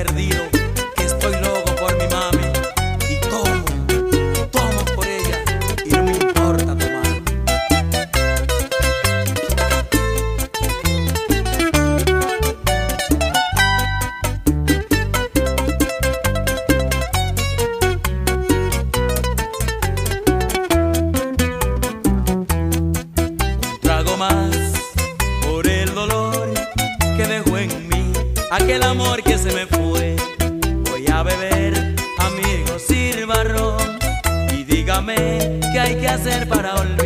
perdido, que estoy loco por mi mami. Y tomo por ella y no me importa tomar. Un trago más por el dolor que dejó en mí aquel amor que se me fue. Voy a beber, amigo, sirva ron y dígame qué hay que hacer para olvidar.